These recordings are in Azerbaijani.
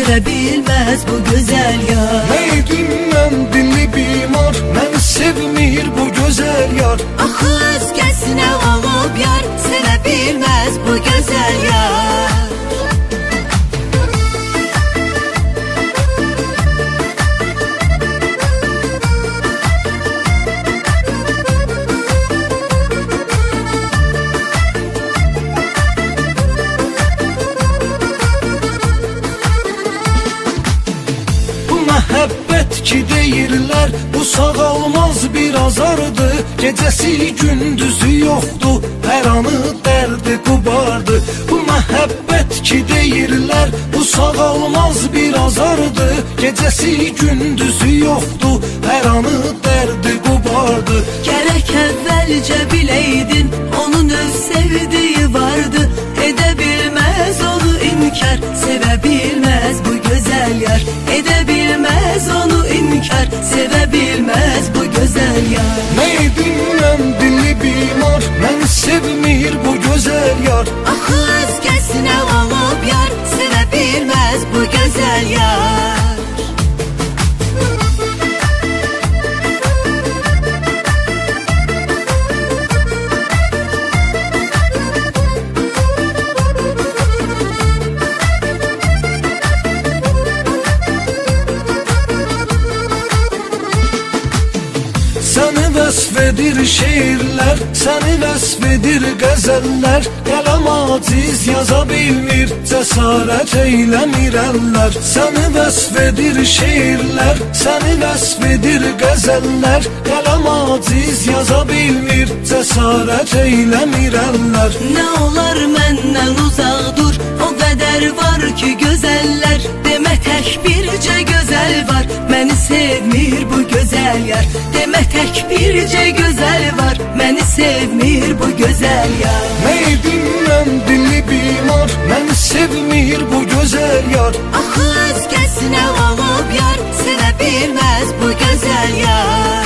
sevə bilməz bu gözəl yar. Neydim mən dilli bimar, məni sevmir bu gözəl yar. Axı özgəsinə olub yar, sevə bilməz bu gözəl yar. Məhəbbət ki deyirlər, bu sağalmaz bir azardı. Gecəsi gündüzü yoxdur, hər anı dərdi qubardı. Bu məhəbbət ki deyirlər, bu sağalmaz bir azardı. Gecəsi gündüzü yoxdur, hər anı dərdi qubardı. Gərək əvvəlcə biləydin, onun öz sevdiyi vardı. Edə bilməz onu inkar, sevə bilməz bu gözəl yar. Edə bilməz onu inkar, sevə bilməz bu gözəl yar. Neydim mən dilli bimar, məni sevmir bu gözəl yar. Axı özgəsinə olub yar, sevə bilməz bu gözəl yar. Səni vəsf edir şeirlər, səni vəsf edir qəzəllər. Qələm aciz yaza bilmir, cəsarət eyləmir əllər. Səni vəsf edir şeirlər, səni vəsf edir qəzəllər. Qələm aciz yaza bilmir, cəsarət eyləmir əllər. Nə olar məndən uzaq dur, o qədər var ki gözəllər. Demə tək bircə gözəl var, məni sevmir bu gözəl yar. Demə tək bircə gözəl var, məni sevmir bu gözəl yar. Neydim mən dilli bimar, məni sevmir bu gözəl yar. Axı özgəsinə olub yar, sevə bilməz bu gözəl yar.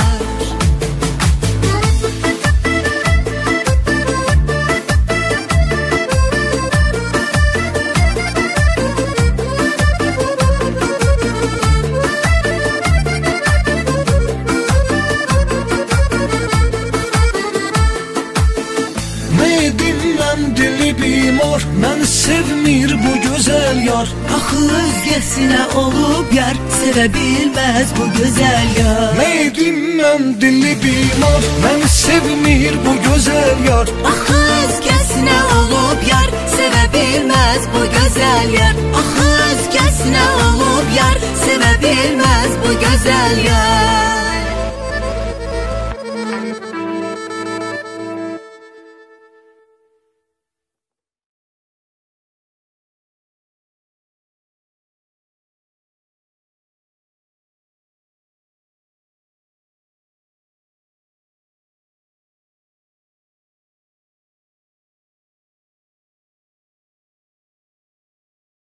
Neydim mən dilli bimar, məni sevmir bu gözəl yar. Axı özgəsinə olub yar, sevə bilməz bu gözəl yar. Neydim mən dilli bimar, məni sevmir bu gözəl yar. Axı özgəsinə olub yar, sevə bilməz bu gözəl yar. Axı özgəsinə olub yar, sevə bilməz bu gözəl yar.